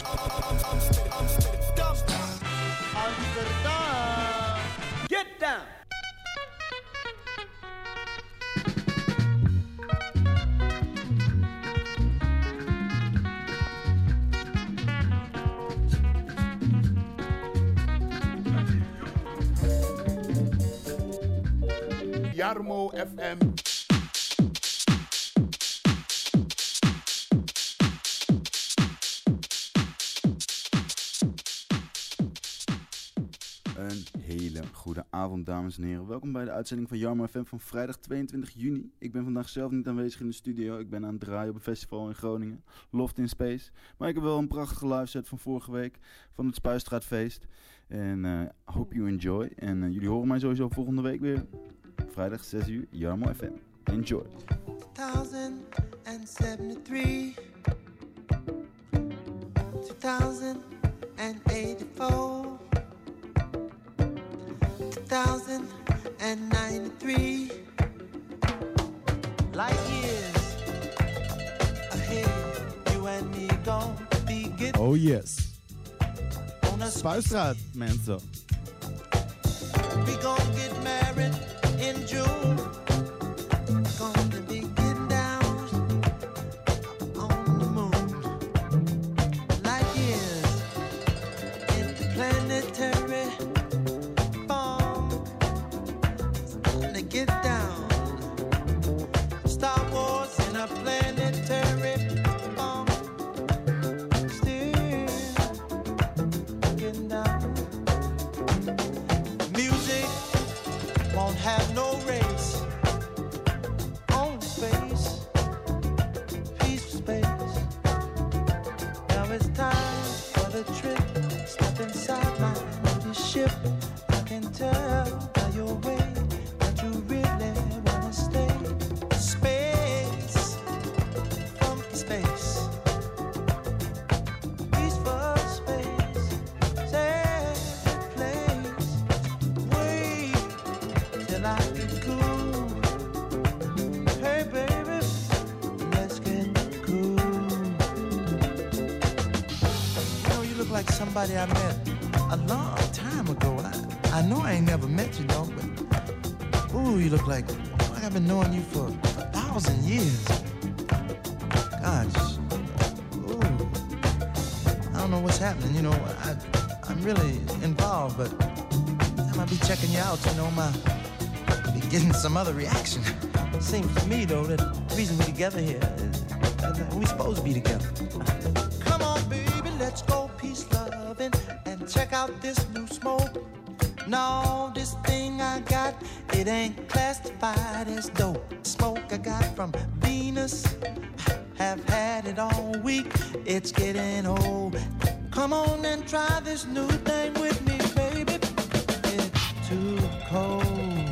Amsterdam. Get down. Jarmo FM. Een hele goede avond, dames en heren. Welkom bij de uitzending van Jarmo FM van vrijdag 22 juni. Ik ben vandaag zelf niet aanwezig in de studio. Ik ben aan het draaien op een festival in Groningen, Loft in Space. Maar ik heb wel een prachtige live set van vorige week van het Spuistraatfeest. En hope you enjoy. En jullie horen mij sowieso volgende week weer. Vrijdag 6 uur, Jarmo FM. Enjoy. 1073 2084 2093 light years ahead, you and me gon' be getting. Oh yes. On a Spuistraat, mensen. we gon' get married in June. Gonna be getting down on the moon. Light years interplanetary bomb. Gonna get down. Star Wars in a planetary bomb. Still getting down. Music won't have no race. On space, peaceful space. Now it's time for the trip. Step inside my little ship. I can tell by your way that you really wanna stay. Space, funky space, peaceful space, safe place. Wait till I get cool. Hey baby, let's get cool. You know, you look like somebody I met a long time ago. I know I ain't never met you, though, but ooh, you look like I've been knowing you for 1,000 years. Gosh, ooh, I don't know what's happening. You know, I'm really involved, but I might be checking you out. You know, be getting some other reaction. Seems to me, though, that the reason we're together here is that we're supposed to be together. Come on, baby, let's go peace loving and check out this new smoke. No, this thing I got, it ain't classified as dope. Smoke I got from Venus, have had it all week. It's getting old. Come on and try this new thing with me, baby. It's too cold.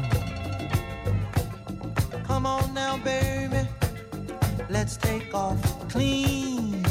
Come on now, baby, let's take off clean.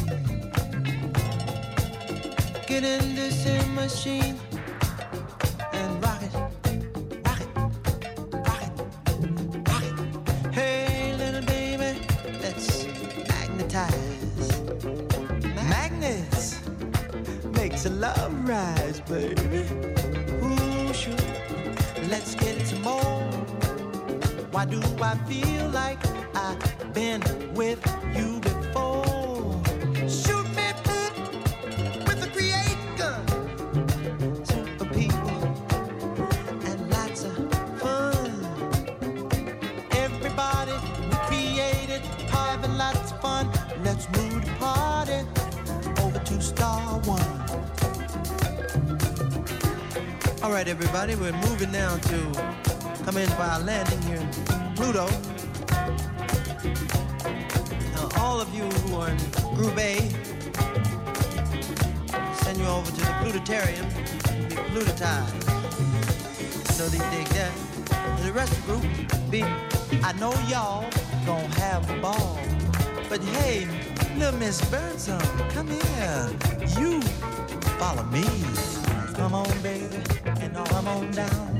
Get in this machine and rock it, rock it, rock it, rock it. Hey, little baby, let's magnetize. Magnets makes a love rise, baby. Ooh, sure. Let's get some more. Why do I feel like I've been with you before? Shoot me with a create gun. Super people and lots of fun. Everybody we created, having lots of fun. Let's move the party over to Star One. All right, everybody, we're moving now to come in for our landing here in Pluto. Now, all of you who are in Group A, send you over to the Plutarium to be plutotized. So they dig that. And the rest of the group, I know y'all gonna have a ball. But hey, little Miss Birdsong, come here. You follow me. Come on, baby, and come on down.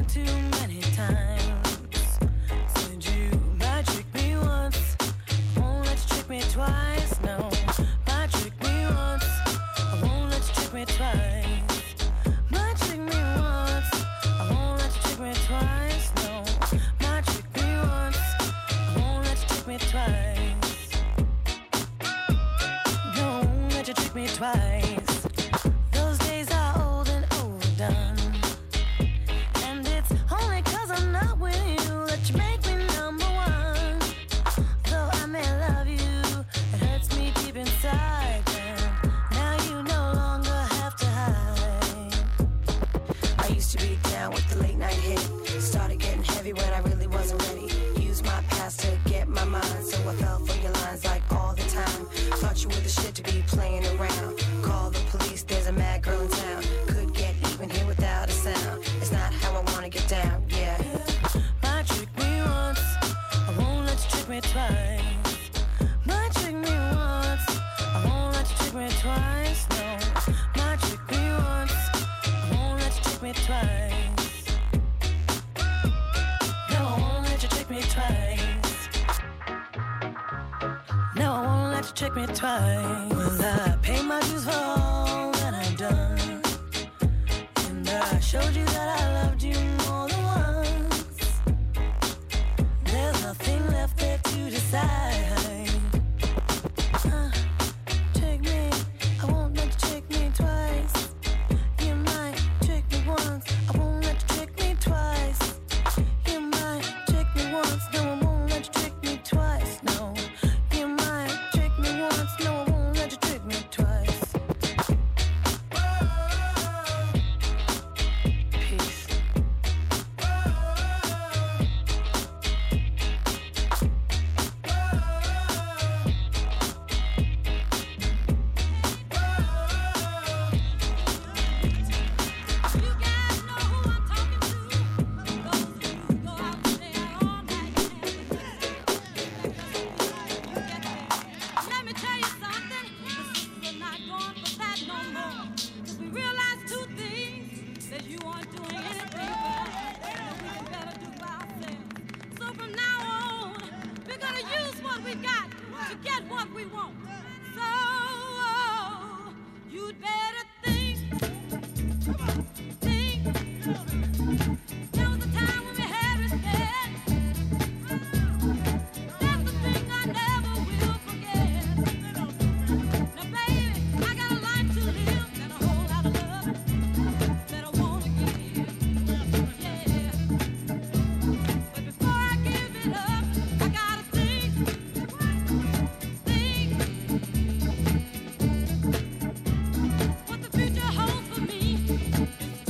too many times. Said you might trick me once, won't let you trick me twice. No, might trick me once, I won't let you trick me twice. Might trick me once, I won't let you trick me twice. No, might trick me once, I won't let you trick me twice. No, I won't let you trick me twice. Those days are old and overdone, and it's only 'cause I'm not with you that you make me number one. Though I may love you, it hurts me deep inside. And now you no longer have to hide. I used to be down with the late night hit. Started getting heavy when I really wasn't ready. Used my past to get my mind, so I fell for your lines like all the time. Thought you were the shit to be playing around. Call the police, there's a mad girl in town. Could get even here without a sound. It's not how I wanna get down, yeah. Might trick me once, I won't let you trick me twice. Might trick me once, I won't let you trick me twice. No, might trick me once, I won't let you trick me twice. No, I won't let you trick me twice. No, I won't let you trick me twice. Well, I pay my dues for all that I've done, and I showed you that I loved you more than once. There's nothing left there to decide. Trick me, I won't let you trick me twice. You might trick me once, I won't let you trick me twice. You might trick me once, no, I won't let you trick me twice. No, you might trick me once, no, I won't let you trick me twice. Peace. You guys know who I'm talking to. Those who go out there all night. Let me tell you something. The sisters are not going for that no more. 'Cause we realize two things: that you aren't doing anything right, and we can better do by ourselves. So from now on, we're gonna use what we got to get what we want. So you'd better think. There was a time when we had respect. That's the thing I never will forget. Now, baby, I got a life to live and a whole lot of love that I wanna give. Yeah. But before I give it up, I gotta think. What the future holds for me.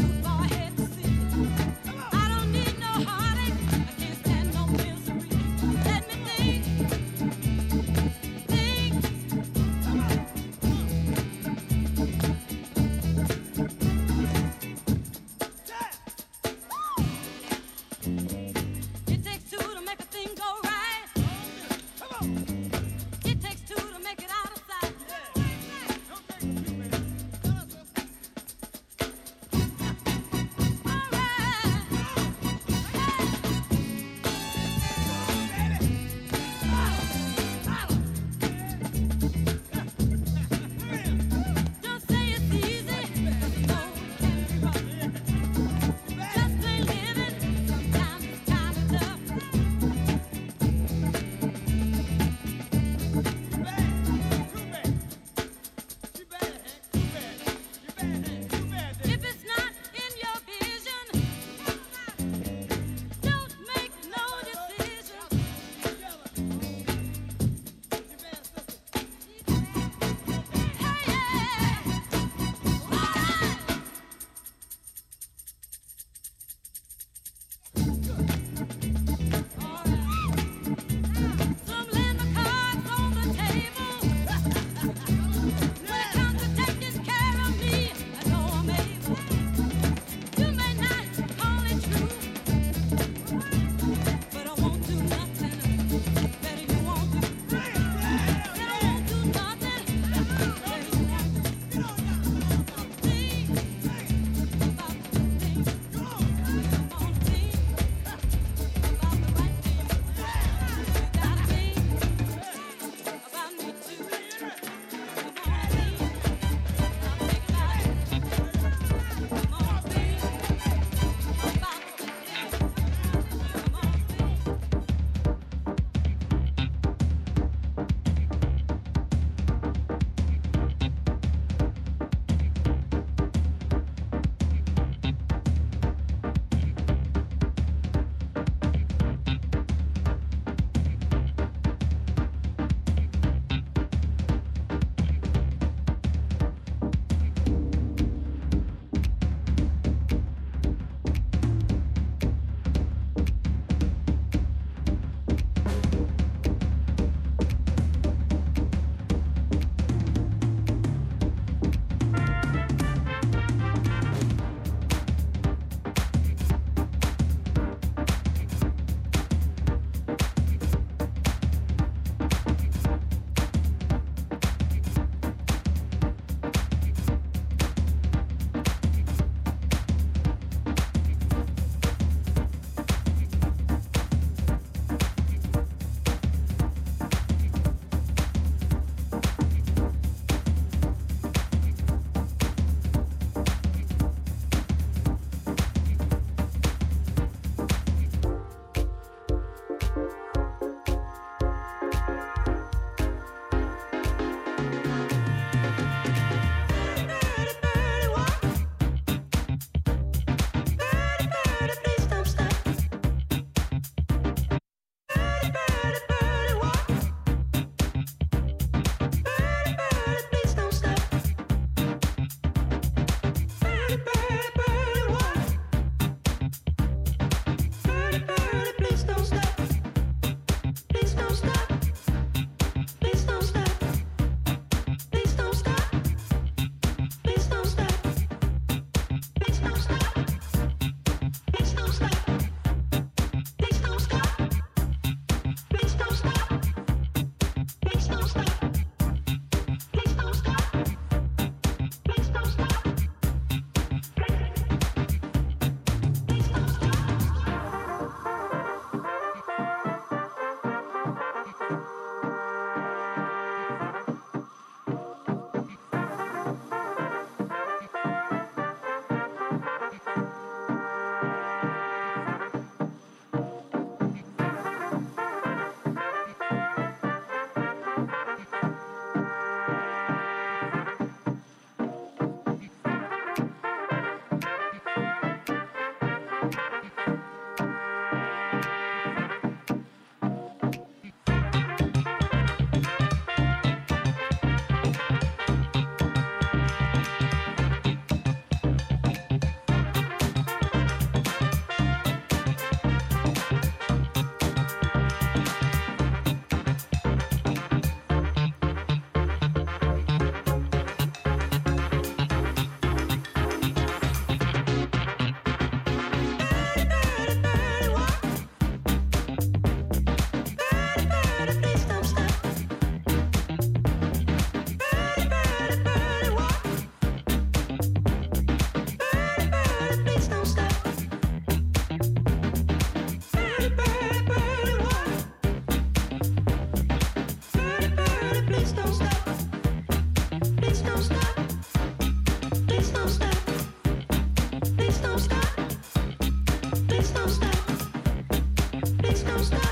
Please don't stop. Please don't stop. Please don't stop.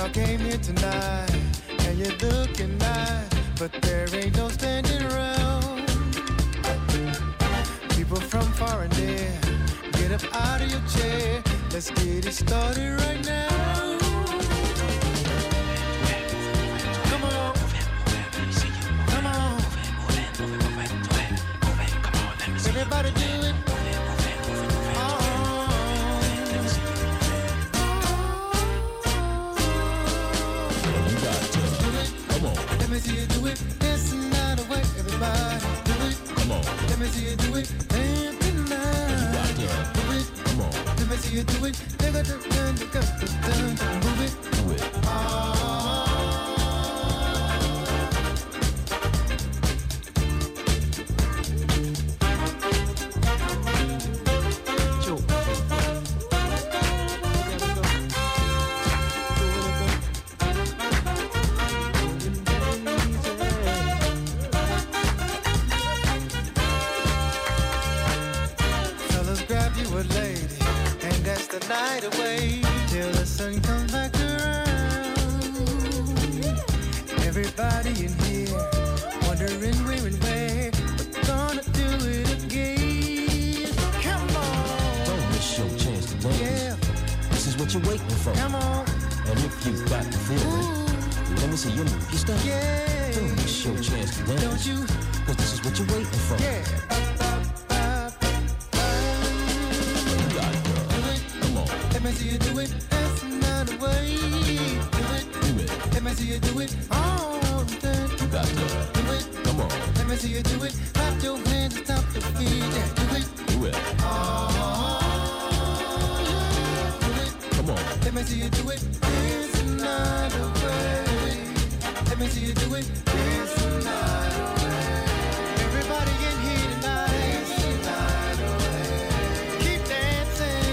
I came here tonight, and you're looking nice, but there ain't no standing around. People from far and near, get up out of your chair. Let's get it started right now. Come on, come on. Everybody do it. Let me see you do it, dance another way, everybody. Do it, come on. Let me see you do it, dance tonight. Do it, come on. Let me see you do it, nigga, move it, do it. Night away till the sun comes back around. Everybody in here wondering where and where we're gonna do it again. Come on, don't miss your chance to dance. Yeah, this is what you're waiting for. Come on, and if you got the feeling, let me see you move your stuff. Yeah, don't miss your chance to dance. Don't you? 'Cause this is what you're waiting for. Yeah. Let me see you do it, that's another way. Do it, do it. Let me see you do it all the time. You got to do it. Come on. Let me see you do it. Clap your hands and stop the feet. Yeah, do it. Do it. Do it. Come on. Let me see you do it. There's another way. Let me see you do it. There's another way. Everybody in here tonight. There's another way. Keep dancing.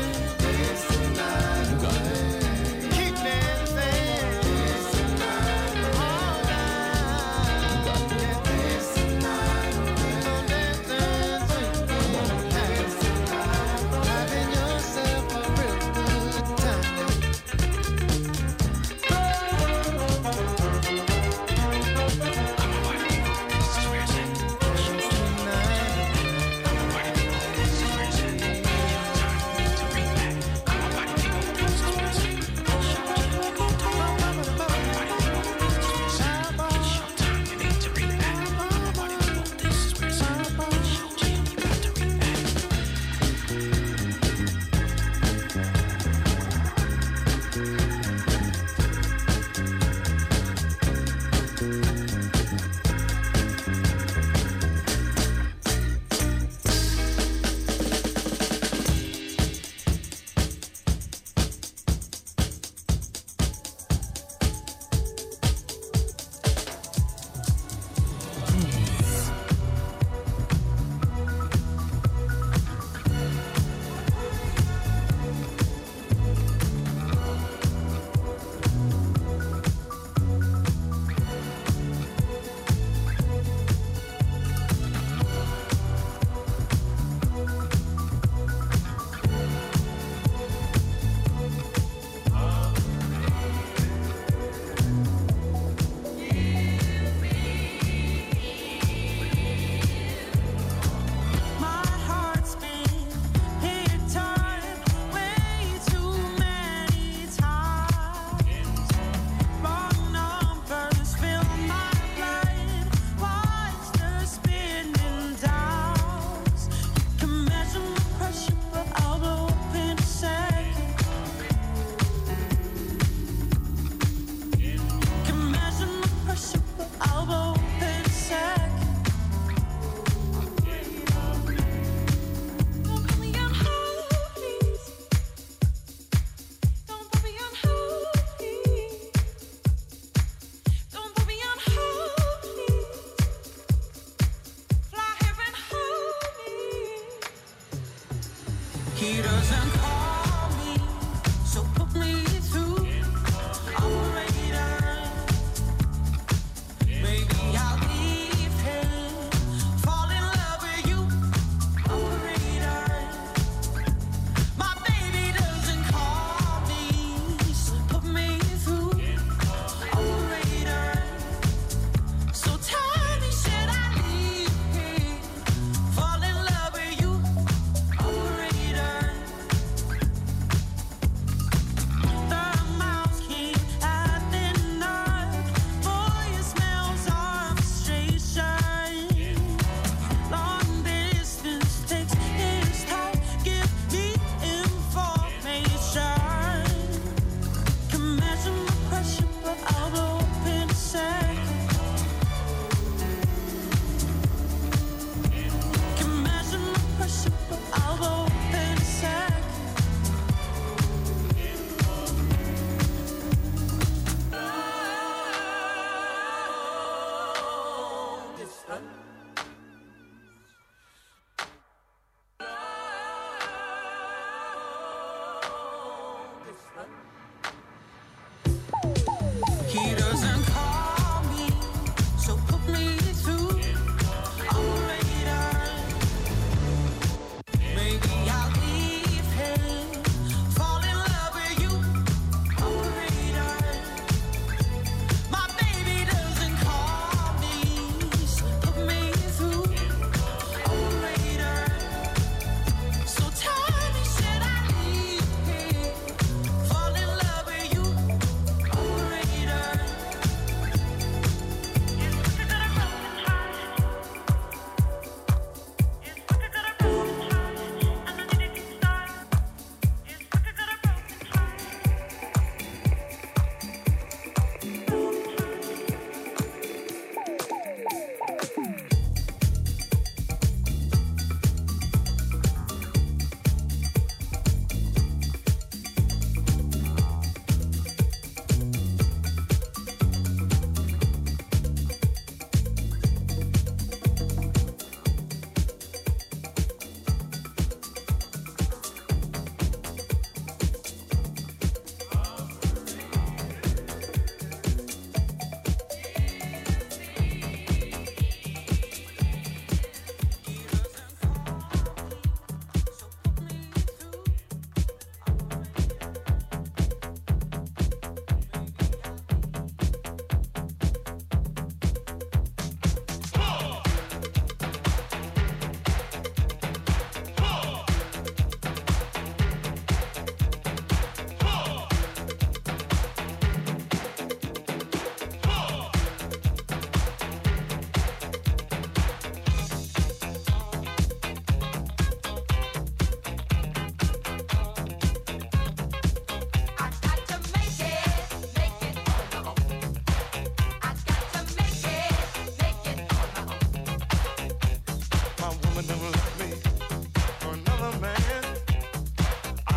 He doesn't call me, so put me through operator. Maybe I'll leave him, fall in love with you, operator. My baby doesn't call me, so put me through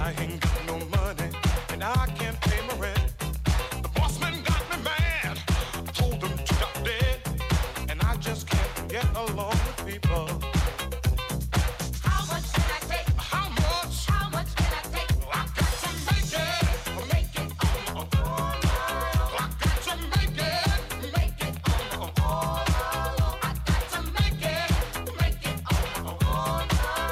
I ain't got no money and I can't pay my rent. The boss man got me mad. I told him to drop dead, and I just can't get along with people. How much can I take? How much? How much can I take? I got to make it on my own. I got to make it on my own. I got to make it on my own. I got to make it on my own.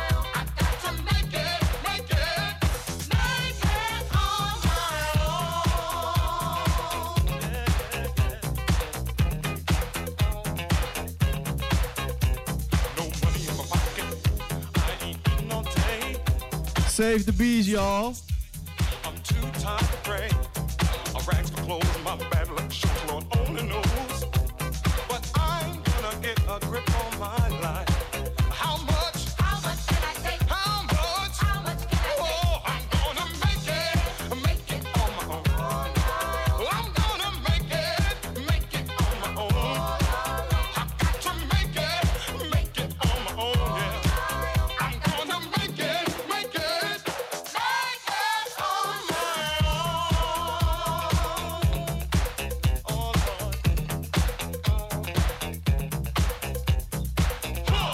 No money in my pocket, I ain't eating all day. Save the bees, y'all. I'm too tired to pray. I rags for clothes and my bad luck shows Lord only knows. But I'm gonna get a grip on my life. How much? How much can I take? How much? How much can I take? Oh, I'm gonna make it on my own. I'm gonna make it on my own. I got to make it on my own, yeah. I'm gonna make it on my own. Oh, Lord.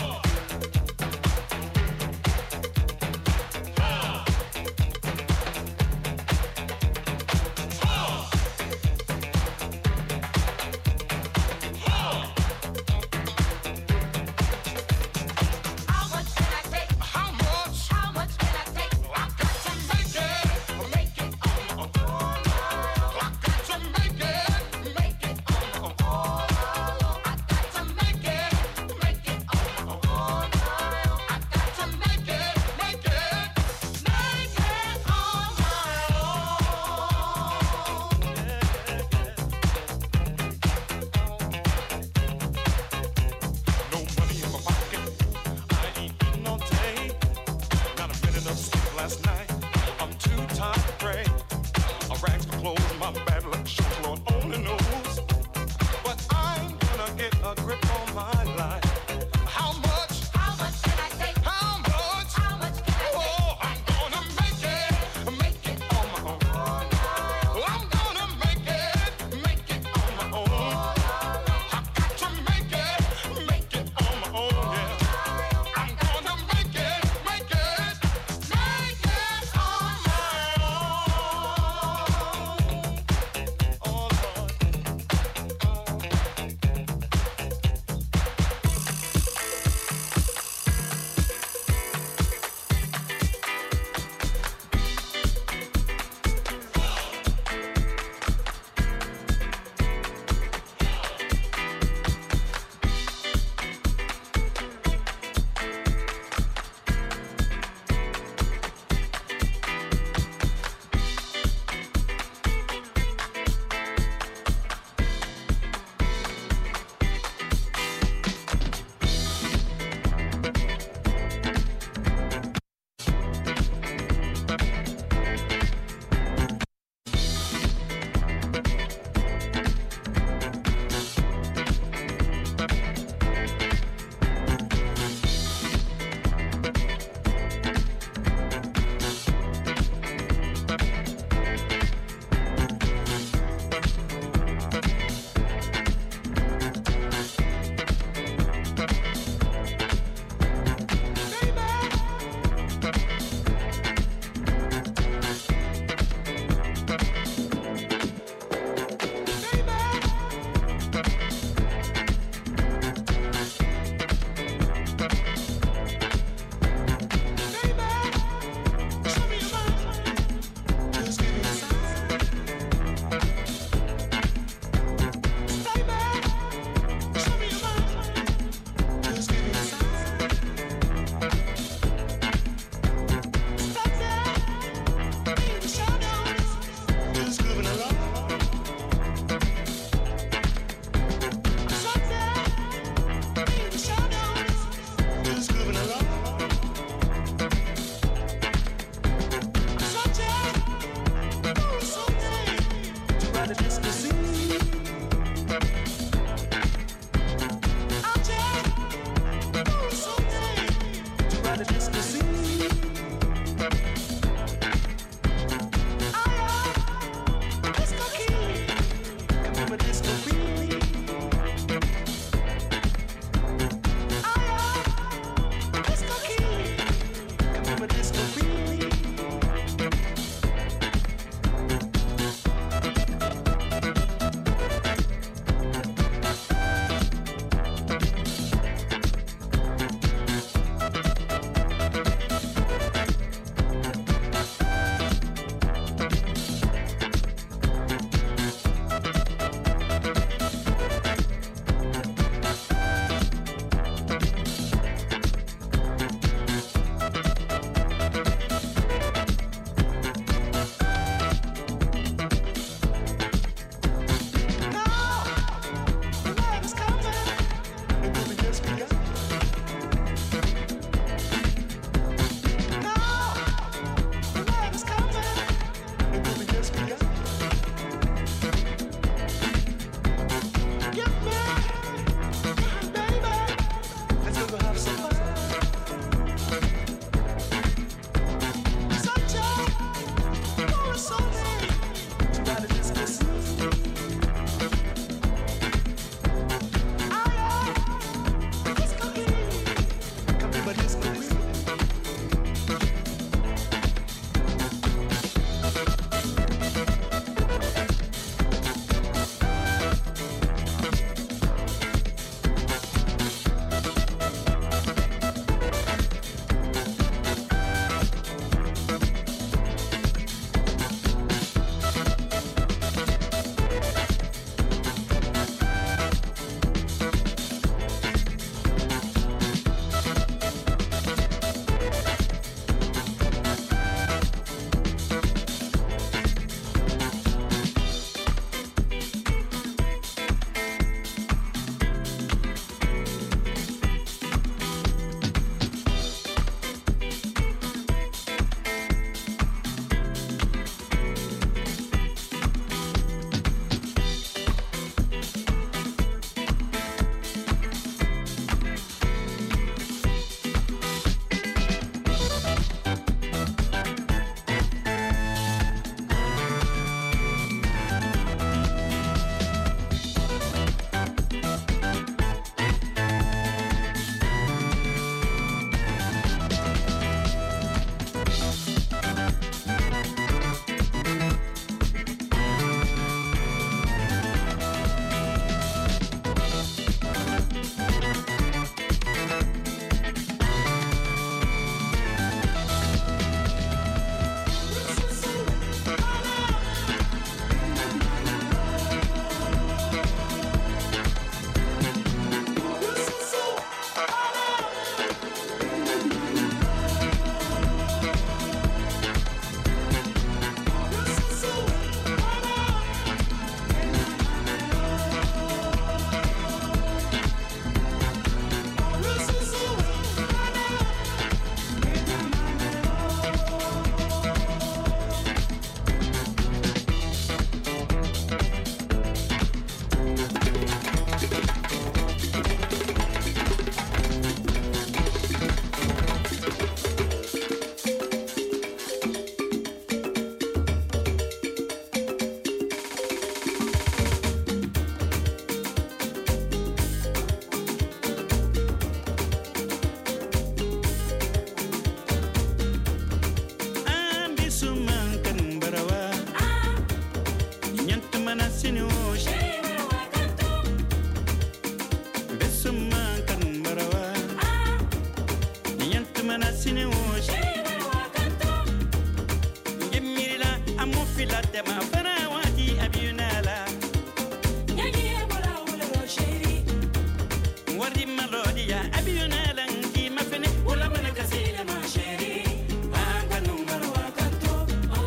filate ma fana wati abiyunala Nyagi ebola wula ro sheri. wardi malodi ya abiyunala nki mafene Wula mana kasile ma sheri. Anga numero wa kanto.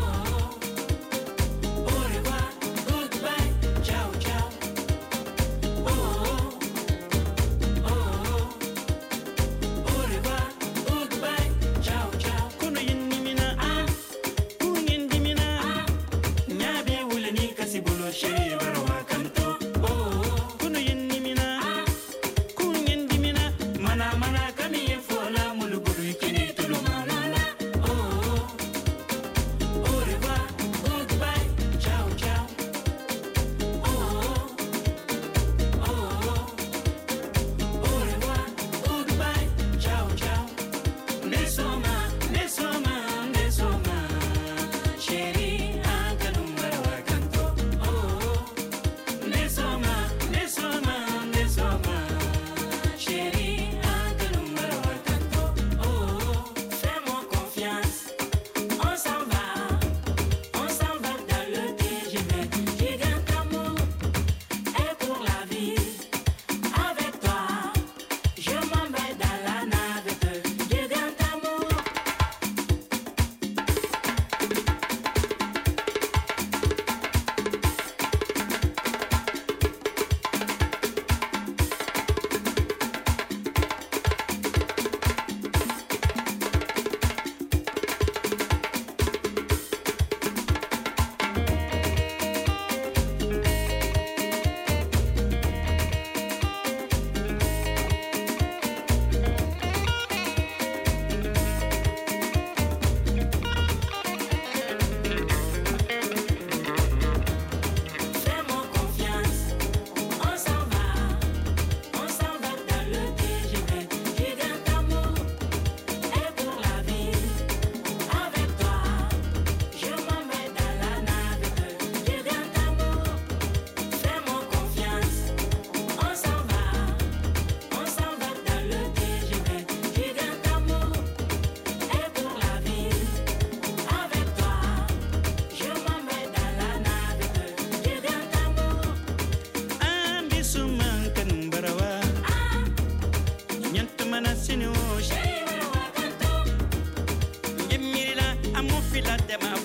Au revoir, goodbye, ciao ciao. Au revoir, goodbye, ciao ciao. kuno yindimina kunyindimina Nyabi wula ni kasi bulo sheri barwa kanto. kuno yindimina kunyindimina Mana mana kami ye fola mulu bulu ikini tulu manana. Au revoir, goodbye, ciao ciao. Au revoir, goodbye, ciao ciao. Nesoma, nesoma, nesoma. Chéri, anka numero wa kanto. Nesoma, nesoma, nesoma. Chéri, anka numero wa kanto. Fais-moi confiance, on s'en va dans le TGV. Gigante amour, et pour la vie, avec toi, je m'en vais dans la navette. Gigante amour. Fais-moi confiance, on s'en va dans le TGV. Gigante amour, et pour la vie, avec toi, je m'en vais dans la navette. Gigante amour, fais-moi confiance, on s'en va dans le TGV. Gigante amour, et pour la vie, avec toi, je m'en vais dans la navette. Gigante amour. ambi suman kanumbarawa nyantumana sinu Chéri, barwa kanto. ngemirila amu filate ma